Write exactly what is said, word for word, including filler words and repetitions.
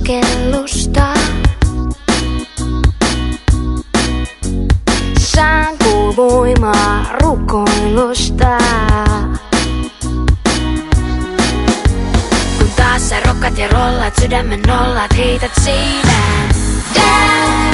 sukellusta. Sään kuul voimaa rukoilusta. Kun taas sä rokkat ja rollat, sydämen nollat heität seinään. Down.